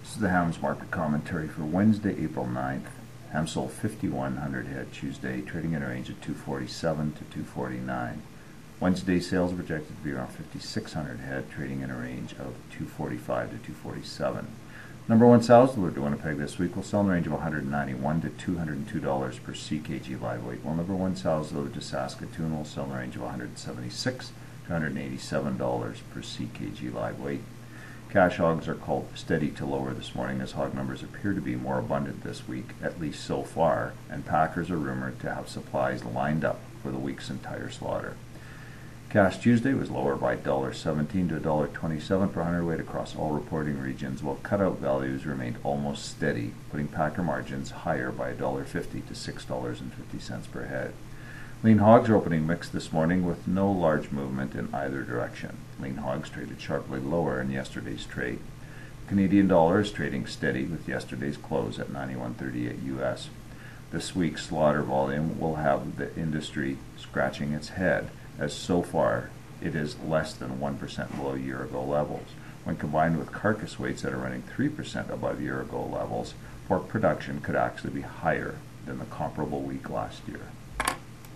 This is the hams market commentary for Wednesday, April 9th. Ham sold 5,100 head Tuesday, trading in a range of 247 to 249. Wednesday sales are projected to be around 5,600 head, trading in a range of 245 to 247. Number one sows delivered to Winnipeg this week will sell in the range of $191 to $202 per CKG live weight, while number one sows delivered to Saskatoon will sell in the range of $176 to $187 per CKG live weight. Cash hogs are called steady to lower this morning as hog numbers appear to be more abundant this week, at least so far, and packers are rumored to have supplies lined up for the week's entire slaughter. Cash Tuesday was lower by $1.17 to $1.27 per hundredweight across all reporting regions, while cutout values remained almost steady, putting packer margins higher by $1.50 to $6.50 per head. Lean hogs are opening mixed this morning with no large movement in either direction. Lean hogs traded sharply lower in yesterday's trade. Canadian dollar is trading steady with yesterday's close at 91.38 US. This week's slaughter volume will have the industry scratching its head, as so far it is less than 1% below year-ago levels. When combined with carcass weights that are running 3% above year-ago levels, pork production could actually be higher than the comparable week last year.